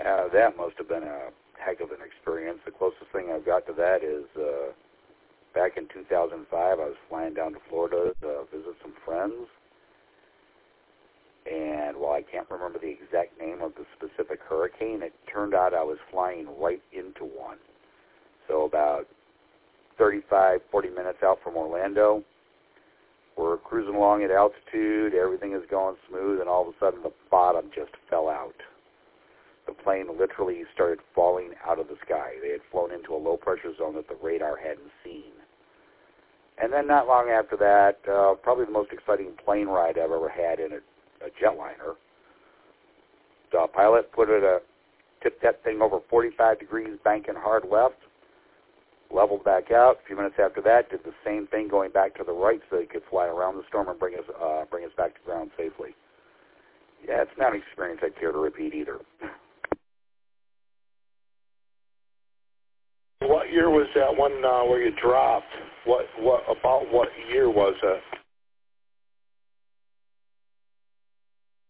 Yeah, that must have been a heck of an experience. The closest thing I've got to that is back in 2005, I was flying down to Florida to visit some friends. And while I can't remember the exact name of the specific hurricane, it turned out I was flying right into one. So about 35, 40 minutes out from Orlando, we're cruising along at altitude, everything is going smooth, and all of a sudden the bottom just fell out. The plane literally started falling out of the sky. They had flown into a low-pressure zone that the radar hadn't seen. And then not long after that, probably the most exciting plane ride I've ever had in a jetliner. The pilot tipped that thing over 45 degrees, banking hard left, leveled back out. A few minutes after that, did the same thing going back to the right so he could fly around the storm and bring us back to ground safely. Yeah, it's not an experience I'd care to repeat either. What year was that one where you dropped? What year was it?